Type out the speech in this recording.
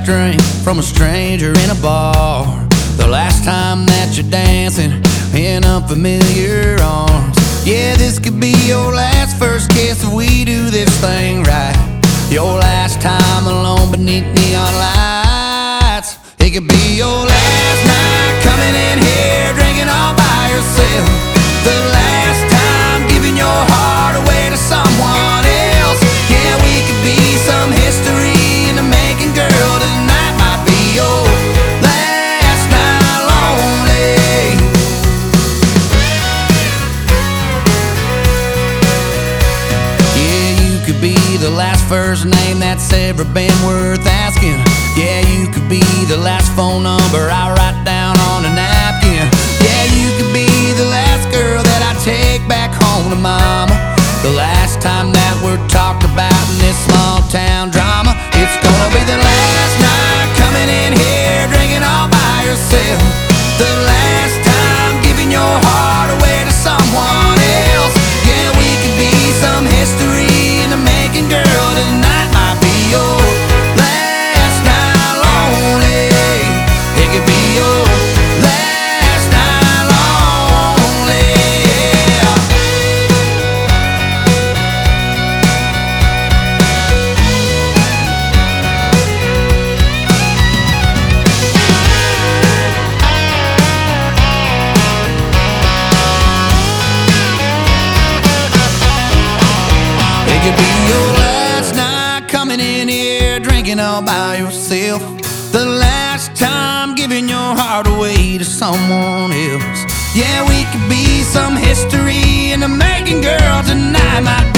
last drink from a stranger in a bar, the last time that you're dancing in unfamiliar arms. Yeah, this could be your last first kiss if we do this thing right. Your last time alone beneath neon lights. It could be your last night coming in here drinking all by yourself. The last time giving your heart away to someone else. Yeah, we could be some history in the making, girl. Tonight might be your last night lonely. Yeah, you could be the last first name that's ever been worth asking. Yeah, you could be the last phone number I write down on a napkin. Yeah, you could be the last girl that I take back home to mama. The last time that we're talked about in this small town drama. It's gonna be the last night coming in here drinking all by yourself. The last time giving your heart away to someone else. Yeah, we could be some history in the making, girl. Tonight might be your last night lonely. It could be your last night lonely. Yeah. It could be your last night coming in here drinking all by yourself. The last time giving your heart away to someone else. Yeah, we could be some history in the making, girl. Tonight might